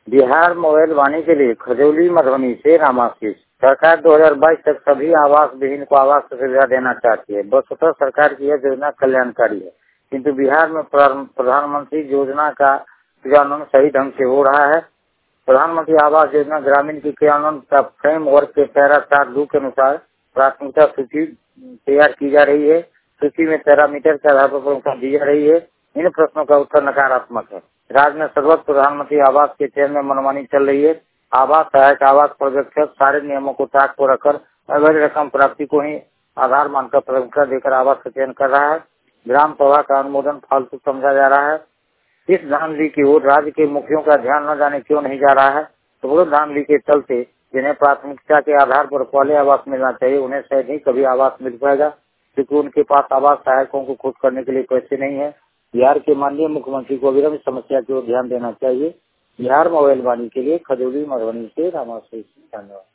Bihar mobile वाणी के लिए खजौली मधुबनी से रामाशीष। सरकार 2022 तक सभी आवास विहीन को आवास सुविधा देना चाहती है। वस्तुतः सरकार की यह योजना कल्याणकारी है, किंतु बिहार में प्रधानमंत्री योजना का क्रियान्वयन सही ढंग से हो रहा है। प्रधानमंत्री आवास योजना ग्रामीण की क्रियान्वयन का फ्रेमवर्क के पैरा 4(2) के अनुसार प्राथमिकता सूची तैयार की जा रही है। सूची में पैरामीटर के आधार पर प्रमुखता दी जा रही है। इन प्रश्नों का उत्तर नकारात्मक है। राज्य में सर्वत्र प्रधानमंत्री आवास के चयन में मनमानी चल रही है। आवास सहायक आवास पर्यवेक्षक सारे नियमों को ताक पर रखकर अवैध रकम प्राप्ति को ही आधार मानकर प्राथमिकता देकर आवास का चयन कर रहा है। ग्राम सभा का अनुमोदन फालतू समझा जा रहा है। इस धांधली की ओर राज्य के मुखियों का ध्यान न जाने क्यों नहीं जा रहा है। तो वो धांधली के चलते जिन्हें प्राथमिकता के आधार पर पहले आवास मिलना चाहिए, उन्हें शायद ही कभी आवास मिल पाएगा, क्योंकि उनके पास आवास सहायकों को खुद करने के लिए पैसे नहीं है। बिहार के माननीय मुख्यमंत्री को अविलंब इस समस्या की ओर ध्यान देना चाहिए। बिहार मोबाइल वाणी के लिए खजौली मधुबनी से रामाशीष। धन्यवाद।